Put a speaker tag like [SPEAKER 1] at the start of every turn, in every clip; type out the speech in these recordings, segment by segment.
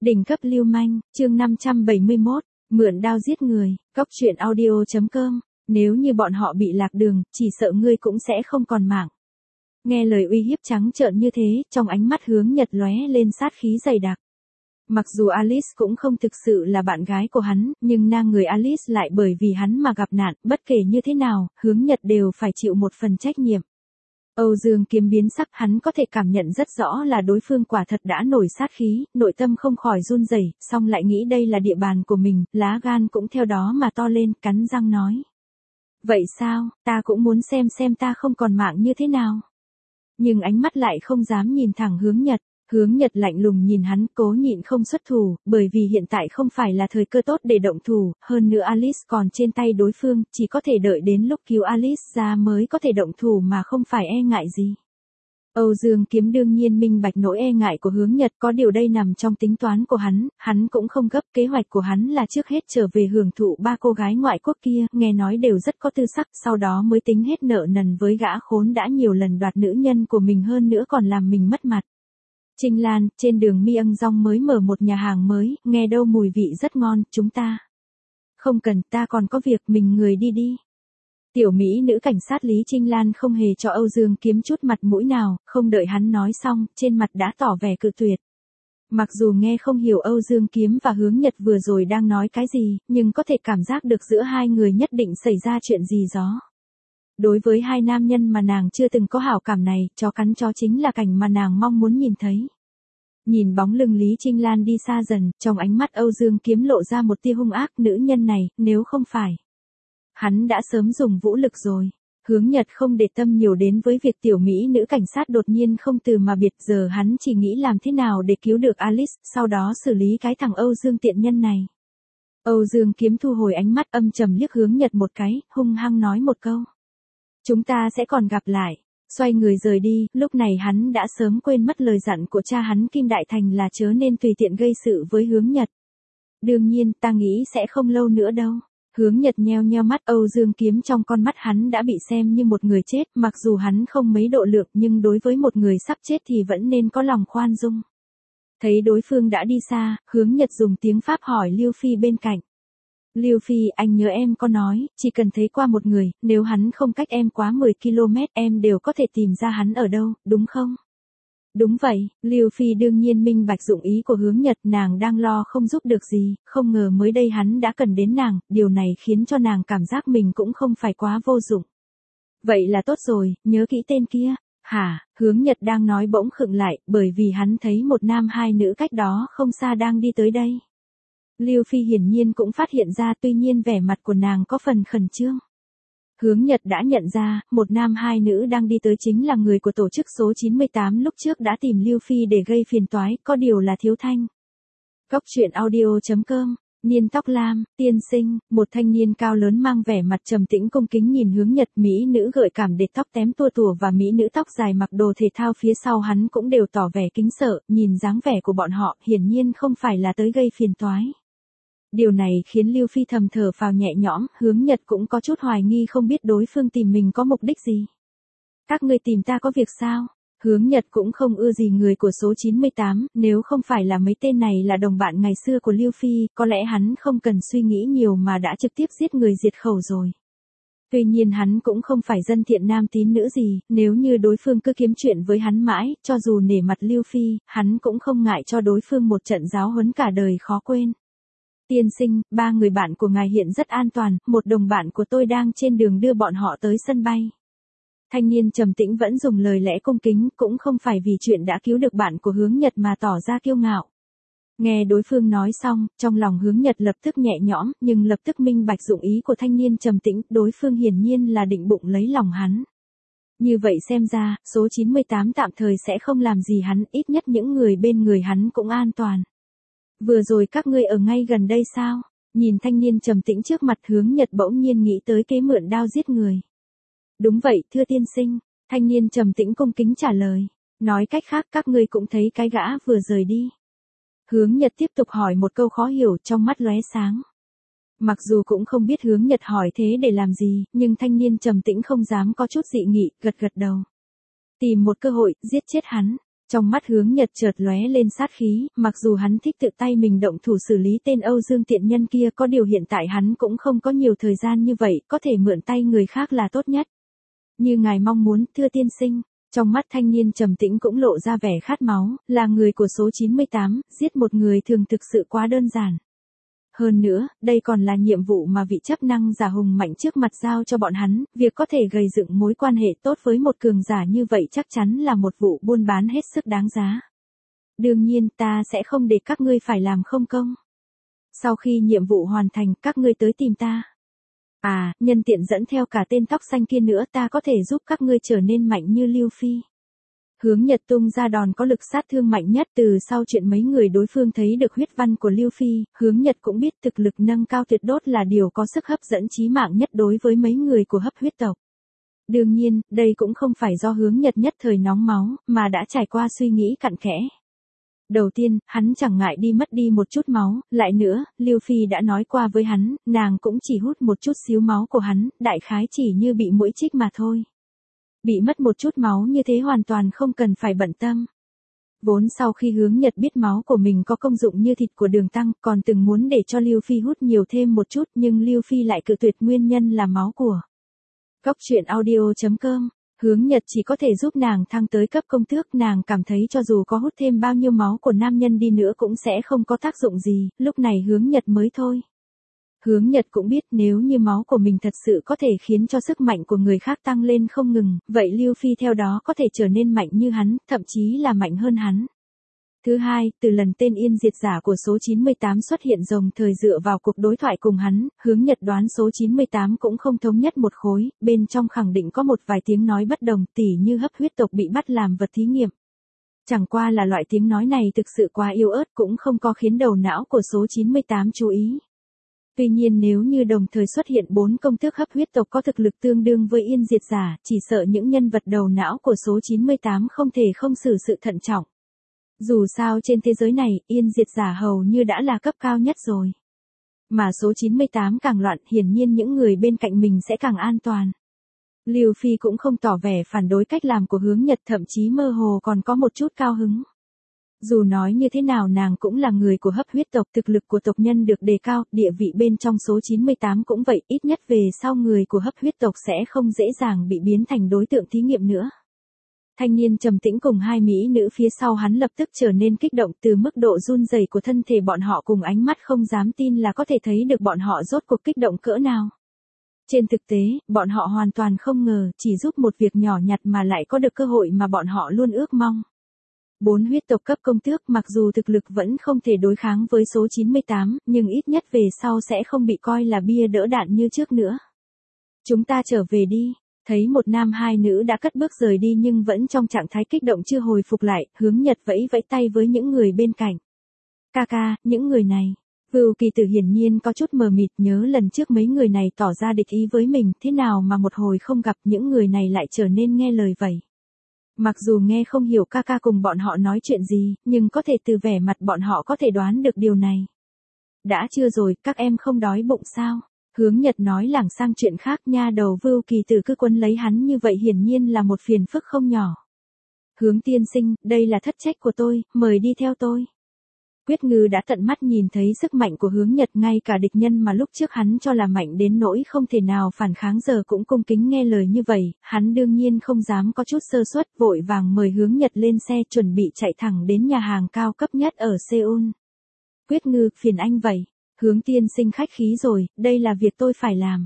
[SPEAKER 1] Đỉnh cấp lưu manh, chương 571, mượn đao giết người, cóc truyện audio.com, nếu như bọn họ bị lạc đường, chỉ sợ ngươi cũng sẽ không còn mạng. Nghe lời uy hiếp trắng trợn như thế, trong ánh mắt Hướng Nhật lóe lên sát khí dày đặc. Mặc dù Alice cũng không thực sự là bạn gái của hắn, nhưng nàng người Alice lại bởi vì hắn mà gặp nạn, bất kể như thế nào, Hướng Nhật đều phải chịu một phần trách nhiệm. Âu Dương Kiếm biến sắc, hắn có thể cảm nhận rất rõ là đối phương quả thật đã nổi sát khí, nội tâm không khỏi run rẩy, song lại nghĩ đây là địa bàn của mình, lá gan cũng theo đó mà to lên, cắn răng nói. Vậy sao, ta cũng muốn xem ta không còn mạng như thế nào. Nhưng ánh mắt lại không dám nhìn thẳng Hướng Nhật. Hướng Nhật lạnh lùng nhìn hắn, cố nhịn không xuất thủ, bởi vì hiện tại không phải là thời cơ tốt để động thủ, hơn nữa Alice còn trên tay đối phương, chỉ có thể đợi đến lúc cứu Alice ra mới có thể động thủ mà không phải e ngại gì. Âu Dương Kiếm đương nhiên minh bạch nỗi e ngại của Hướng Nhật, có điều đây nằm trong tính toán của hắn cũng không gấp, kế hoạch của hắn là trước hết trở về hưởng thụ ba cô gái ngoại quốc kia, nghe nói đều rất có tư sắc, sau đó mới tính hết nợ nần với gã khốn đã nhiều lần đoạt nữ nhân của mình hơn nữa còn làm mình mất mặt. Trinh Lan, trên đường Mi Ân Dong mới mở một nhà hàng mới, nghe đâu mùi vị rất ngon, chúng ta. Không cần, ta còn có việc, mình người đi. Tiểu Mỹ nữ cảnh sát Lý Trinh Lan không hề cho Âu Dương Kiếm chút mặt mũi nào, không đợi hắn nói xong, trên mặt đã tỏ vẻ cự tuyệt. Mặc dù nghe không hiểu Âu Dương Kiếm và Hướng Nhật vừa rồi đang nói cái gì, nhưng có thể cảm giác được giữa hai người nhất định xảy ra chuyện gì đó. Đối với hai nam nhân mà nàng chưa từng có hảo cảm này, chó cắn chó chính là cảnh mà nàng mong muốn nhìn thấy. Nhìn bóng lưng Lý Trinh Lan đi xa dần, trong ánh mắt Âu Dương Kiếm lộ ra một tia hung ác, nữ nhân này, nếu không phải. Hắn đã sớm dùng vũ lực rồi. Hướng Nhật không để tâm nhiều đến với việc tiểu Mỹ nữ cảnh sát đột nhiên không từ mà biệt, giờ hắn chỉ nghĩ làm thế nào để cứu được Alice, sau đó xử lý cái thằng Âu Dương tiện nhân này. Âu Dương Kiếm thu hồi ánh mắt âm trầm liếc Hướng Nhật một cái, hung hăng nói một câu. Chúng ta sẽ còn gặp lại. Xoay người rời đi, lúc này hắn đã sớm quên mất lời dặn của cha hắn Kim Đại Thành là chớ nên tùy tiện gây sự với Hướng Nhật. Đương nhiên, ta nghĩ sẽ không lâu nữa đâu. Hướng Nhật nheo mắt, Âu Dương Kiếm trong con mắt hắn đã bị xem như một người chết, mặc dù hắn không mấy độ lượng nhưng đối với một người sắp chết thì vẫn nên có lòng khoan dung. Thấy đối phương đã đi xa, Hướng Nhật dùng tiếng Pháp hỏi Lưu Phi bên cạnh. Lưu Phi, anh nhớ em có nói, chỉ cần thấy qua một người, nếu hắn không cách em quá 10 km em đều có thể tìm ra hắn ở đâu, đúng không? Đúng vậy, Lưu Phi đương nhiên minh bạch dụng ý của Hướng Nhật, nàng đang lo không giúp được gì, không ngờ mới đây hắn đã cần đến nàng, điều này khiến cho nàng cảm giác mình cũng không phải quá vô dụng. Vậy là tốt rồi, nhớ kỹ tên kia. Hả, Hướng Nhật đang nói bỗng khựng lại, bởi vì hắn thấy một nam hai nữ cách đó không xa đang đi tới đây. Lưu Phi hiển nhiên cũng phát hiện ra, tuy nhiên vẻ mặt của nàng có phần khẩn trương. Hướng Nhật đã nhận ra, một nam hai nữ đang đi tới chính là người của tổ chức số 98 lúc trước đã tìm Lưu Phi để gây phiền toái, có điều là Thiếu Thanh. Cóc truyện audio.com, niên tóc lam, tiên sinh, một thanh niên cao lớn mang vẻ mặt trầm tĩnh cung kính nhìn Hướng Nhật, mỹ nữ gợi cảm để tóc tém tua tủa và mỹ nữ tóc dài mặc đồ thể thao phía sau hắn cũng đều tỏ vẻ kính sợ, nhìn dáng vẻ của bọn họ, hiển nhiên không phải là tới gây phiền toái. Điều này khiến Lưu Phi thầm thở phào nhẹ nhõm, Hướng Nhật cũng có chút hoài nghi không biết đối phương tìm mình có mục đích gì. Các ngươi tìm ta có việc sao? Hướng Nhật cũng không ưa gì người của số 98, nếu không phải là mấy tên này là đồng bạn ngày xưa của Lưu Phi, có lẽ hắn không cần suy nghĩ nhiều mà đã trực tiếp giết người diệt khẩu rồi. Tuy nhiên hắn cũng không phải dân thiện nam tín nữ gì, nếu như đối phương cứ kiếm chuyện với hắn mãi, cho dù nể mặt Lưu Phi, hắn cũng không ngại cho đối phương một trận giáo huấn cả đời khó quên. Tiên sinh, ba người bạn của ngài hiện rất an toàn, một đồng bạn của tôi đang trên đường đưa bọn họ tới sân bay. Thanh niên trầm tĩnh vẫn dùng lời lẽ cung kính, cũng không phải vì chuyện đã cứu được bạn của Hướng Nhật mà tỏ ra kiêu ngạo. Nghe đối phương nói xong, trong lòng Hướng Nhật lập tức nhẹ nhõm, nhưng lập tức minh bạch dụng ý của thanh niên trầm tĩnh, đối phương hiển nhiên là định bụng lấy lòng hắn. Như vậy xem ra, số 98 tạm thời sẽ không làm gì hắn, ít nhất những người bên người hắn cũng an toàn. Vừa rồi các ngươi ở ngay gần đây sao? Nhìn thanh niên trầm tĩnh trước mặt, Hướng Nhật bỗng nhiên nghĩ tới kế mượn đao giết người. Đúng vậy, thưa tiên sinh, thanh niên trầm tĩnh cung kính trả lời. Nói cách khác các ngươi cũng thấy cái gã vừa rời đi. Hướng Nhật tiếp tục hỏi một câu khó hiểu, trong mắt lóe sáng. Mặc dù cũng không biết Hướng Nhật hỏi thế để làm gì, nhưng thanh niên trầm tĩnh không dám có chút dị nghị, gật đầu. Tìm một cơ hội, giết chết hắn. Trong mắt Hướng Nhật chợt lóe lên sát khí, mặc dù hắn thích tự tay mình động thủ xử lý tên Âu Dương tiện nhân kia, có điều hiện tại hắn cũng không có nhiều thời gian như vậy, có thể mượn tay người khác là tốt nhất. Như ngài mong muốn, thưa tiên sinh. Trong mắt thanh niên trầm tĩnh cũng lộ ra vẻ khát máu, là người của số 98, giết một người thường thực sự quá đơn giản. Hơn nữa, đây còn là nhiệm vụ mà vị chấp năng giả hùng mạnh trước mặt giao cho bọn hắn, việc có thể gây dựng mối quan hệ tốt với một cường giả như vậy chắc chắn là một vụ buôn bán hết sức đáng giá. Đương nhiên ta sẽ không để các ngươi phải làm không công. Sau khi nhiệm vụ hoàn thành, các ngươi tới tìm ta. À, nhân tiện dẫn theo cả tên tóc xanh kia nữa, ta có thể giúp các ngươi trở nên mạnh như Lưu Phi. Hướng Nhật tung ra đòn có lực sát thương mạnh nhất. Từ sau chuyện mấy người đối phương thấy được huyết văn của Lưu Phi, Hướng Nhật cũng biết thực lực nâng cao tuyệt đốt là điều có sức hấp dẫn chí mạng nhất đối với mấy người của hấp huyết tộc. Đương nhiên, đây cũng không phải do Hướng Nhật nhất thời nóng máu, mà đã trải qua suy nghĩ cặn kẽ. Đầu tiên, hắn chẳng ngại mất đi một chút máu, lại nữa, Lưu Phi đã nói qua với hắn, nàng cũng chỉ hút một chút xíu máu của hắn, đại khái chỉ như bị muỗi chích mà thôi. Bị mất một chút máu như thế hoàn toàn không cần phải bận tâm. Vốn sau khi Hướng Nhật biết máu của mình có công dụng như thịt của Đường Tăng, còn từng muốn để cho Lưu Phi hút nhiều thêm một chút, nhưng Lưu Phi lại cự tuyệt, nguyên nhân là máu của. Cóc truyện audio.com. Hướng Nhật chỉ có thể giúp nàng thăng tới cấp công tước, nàng cảm thấy cho dù có hút thêm bao nhiêu máu của nam nhân đi nữa cũng sẽ không có tác dụng gì, lúc này Hướng Nhật mới thôi. Hướng Nhật cũng biết nếu như máu của mình thật sự có thể khiến cho sức mạnh của người khác tăng lên không ngừng, vậy Lưu Phi theo đó có thể trở nên mạnh như hắn, thậm chí là mạnh hơn hắn. Thứ hai, từ lần tên Yên Diệt giả của số 98 xuất hiện đồng thời dựa vào cuộc đối thoại cùng hắn, Hướng Nhật đoán số 98 cũng không thống nhất một khối, bên trong khẳng định có một vài tiếng nói bất đồng, tỉ như hấp huyết tộc bị bắt làm vật thí nghiệm. Chẳng qua là loại tiếng nói này thực sự quá yếu ớt, cũng không có khiến đầu não của số 98 chú ý. Tuy nhiên nếu như đồng thời xuất hiện 4 công tước hấp huyết tộc có thực lực tương đương với Yên Diệt giả, chỉ sợ những nhân vật đầu não của số 98 không thể không xử sự thận trọng. Dù sao trên thế giới này, Yên Diệt giả hầu như đã là cấp cao nhất rồi. Mà số 98 càng loạn, hiển nhiên những người bên cạnh mình sẽ càng an toàn. Lưu Phi cũng không tỏ vẻ phản đối cách làm của Hướng Nhật, thậm chí mơ hồ còn có một chút cao hứng. Dù nói như thế nào nàng cũng là người của hấp huyết tộc, thực lực của tộc nhân được đề cao, địa vị bên trong số 98 cũng vậy, ít nhất về sau người của hấp huyết tộc sẽ không dễ dàng bị biến thành đối tượng thí nghiệm nữa. Thanh niên trầm tĩnh cùng hai mỹ nữ phía sau hắn lập tức trở nên kích động, từ mức độ run rẩy của thân thể bọn họ cùng ánh mắt không dám tin là có thể thấy được bọn họ rốt cuộc kích động cỡ nào. Trên thực tế, bọn họ hoàn toàn không ngờ, chỉ giúp một việc nhỏ nhặt mà lại có được cơ hội mà bọn họ luôn ước mong. 4 huyết tộc cấp công tước mặc dù thực lực vẫn không thể đối kháng với số 98, nhưng ít nhất về sau sẽ không bị coi là bia đỡ đạn như trước nữa. Chúng ta trở về đi. Thấy một nam hai nữ đã cất bước rời đi nhưng vẫn trong trạng thái kích động chưa hồi phục lại, Hướng Nhật vẫy vẫy tay với những người bên cạnh. Ca, những người này. Vưu Kỳ Tử hiển nhiên có chút mờ mịt, nhớ lần trước mấy người này tỏ ra địch ý với mình, thế nào mà một hồi không gặp những người này lại trở nên nghe lời vậy. Mặc dù nghe không hiểu ca cùng bọn họ nói chuyện gì, nhưng có thể từ vẻ mặt bọn họ có thể đoán được điều này. Đã trưa rồi, các em không đói bụng sao? Hướng Nhật nói lảng sang chuyện khác, nha đầu Vưu Kỳ Tử cứ quấn lấy hắn như vậy hiển nhiên là một phiền phức không nhỏ. Hướng tiên sinh, đây là thất trách của tôi, mời đi theo tôi. Quyết Ngư đã tận mắt nhìn thấy sức mạnh của Hướng Nhật, ngay cả địch nhân mà lúc trước hắn cho là mạnh đến nỗi không thể nào phản kháng giờ cũng cung kính nghe lời như vậy, hắn đương nhiên không dám có chút sơ suất, vội vàng mời Hướng Nhật lên xe chuẩn bị chạy thẳng đến nhà hàng cao cấp nhất ở Seoul. Quyết Ngư, phiền anh vậy. Hướng tiên sinh khách khí rồi, đây là việc tôi phải làm.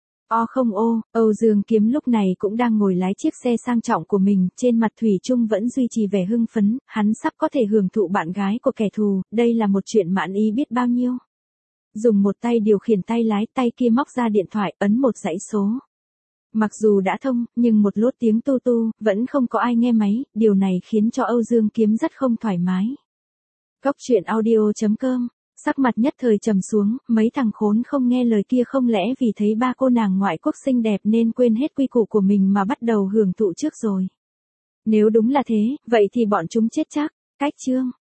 [SPEAKER 1] Âu Dương Kiếm lúc này cũng đang ngồi lái chiếc xe sang trọng của mình, trên mặt thủy chung vẫn duy trì vẻ hưng phấn, hắn sắp có thể hưởng thụ bạn gái của kẻ thù, đây là một chuyện mãn ý biết bao nhiêu. Dùng một tay điều khiển tay lái, tay kia móc ra điện thoại, ấn một dãy số. Mặc dù đã thông, nhưng một lốt tiếng tu tu, vẫn không có ai nghe máy, điều này khiến cho Âu Dương Kiếm rất không thoải mái. Cóc truyện audio.com. Sắc mặt nhất thời trầm xuống, mấy thằng khốn không nghe lời kia không lẽ vì thấy ba cô nàng ngoại quốc xinh đẹp nên quên hết quy củ của mình mà bắt đầu hưởng thụ trước rồi. Nếu đúng là thế, vậy thì bọn chúng chết chắc. Cách chương